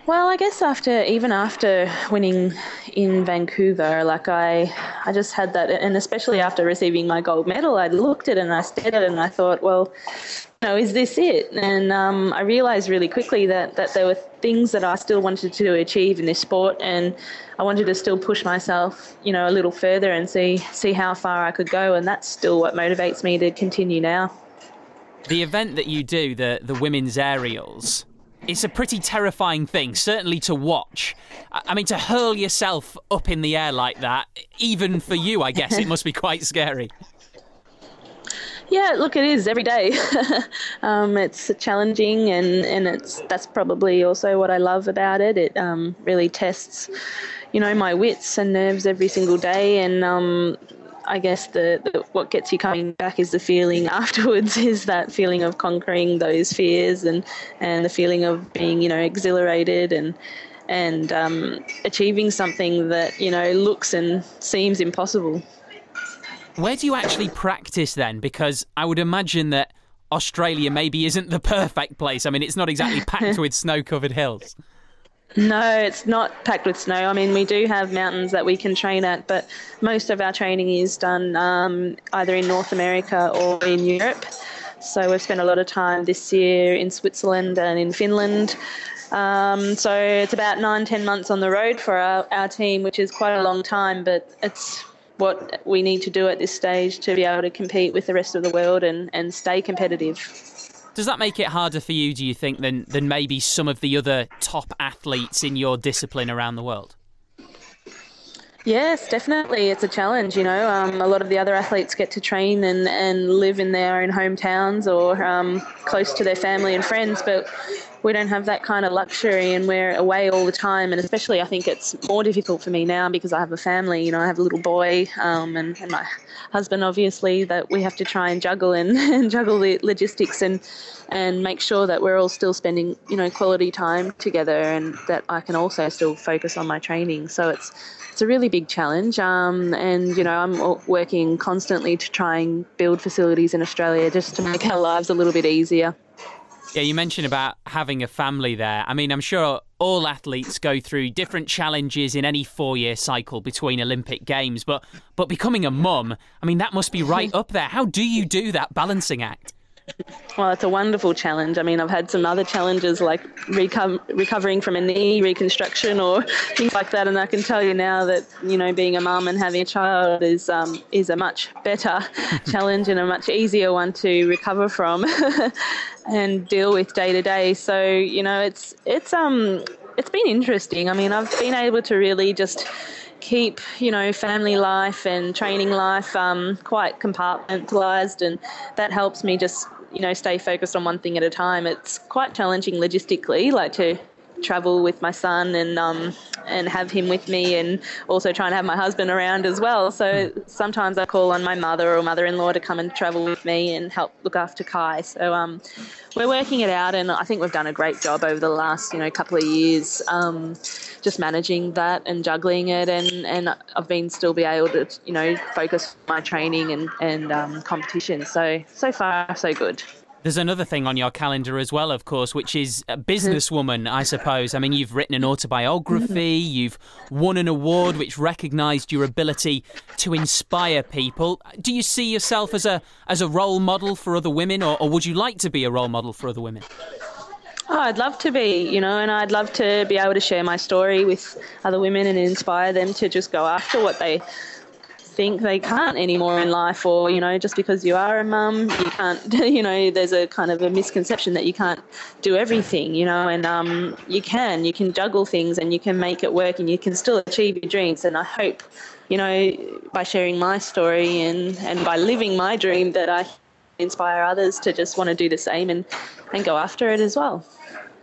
Well, I guess even after winning in Vancouver, I just had that, and especially after receiving my gold medal, I looked at it and I stared at it and I thought, well, is this it? And I realised really quickly that there were things that I still wanted to achieve in this sport, and I wanted to still push myself, a little further and see how far I could go, and that's still what motivates me to continue now. The event that you do, the women's aerials, it's a pretty terrifying thing, certainly to watch. I mean, to hurl yourself up in the air like that, even for you, I guess, it must be quite scary. Yeah, look, it is every day. It's challenging, and that's probably also what I love about it. It really tests, my wits and nerves every single day, and I guess what gets you coming back is the feeling afterwards, is that feeling of conquering those fears and the feeling of being, exhilarated and achieving something that, looks and seems impossible. Where do you actually practice then? Because I would imagine that Australia maybe isn't the perfect place. I mean, it's not exactly packed with snow-covered hills. No, it's not packed with snow. I mean, we do have mountains that we can train at, but most of our training is done either in North America or in Europe. So we've spent a lot of time this year in Switzerland and in Finland. So it's about 9-10 months on the road for our team, which is quite a long time, but it's what we need to do at this stage to be able to compete with the rest of the world and stay competitive. Does that make it harder for you, do you think, than maybe some of the other top athletes in your discipline around the world? Yes, definitely. It's a challenge, A lot of the other athletes get to train and live in their own hometowns or close to their family and friends, but we don't have that kind of luxury, and we're away all the time. And especially I think it's more difficult for me now because I have a family, I have a little boy and my husband, obviously, that we have to try and juggle and juggle the logistics and make sure that we're all still spending, quality time together, and that I can also still focus on my training. So it's a really big challenge, and I'm working constantly to try and build facilities in Australia just to make our lives a little bit easier. Yeah, you mentioned about having a family there. I mean, I'm sure all athletes go through different challenges in any 4-year cycle between Olympic Games, but becoming a mum, I mean, that must be right up there. How do you do that balancing act? Well, it's a wonderful challenge. I mean, I've had some other challenges like recovering from a knee reconstruction or things like that, and I can tell you now that, being a mum and having a child is a much better challenge and a much easier one to recover from and deal with day to day. So, it's been interesting. I mean, I've been able to really just keep, family life and training life quite compartmentalised, and that helps me just, stay focused on one thing at a time. It's quite challenging logistically, like to travel with my son and have him with me, and also trying to have my husband around as well. So sometimes I call on my mother or mother-in-law to come and travel with me and help look after Kai. So we're working it out, and I think we've done a great job over the last couple of years just managing that and juggling it, and I've been still be able to focus my training and competition. So far so good. There's another thing on your calendar as well, of course, which is a businesswoman, I suppose. I mean, you've written an autobiography, you've won an award which recognised your ability to inspire people. Do you see yourself as a role model for other women, or would you like to be a role model for other women? Oh, I'd love to be, and I'd love to be able to share my story with other women and inspire them to just go after what they think they can't anymore in life, or just because you are a mum you can't there's a kind of a misconception that you can't do everything, and you can juggle things and you can make it work and you can still achieve your dreams. And I hope by sharing my story and by living my dream that I inspire others to just want to do the same and go after it as well.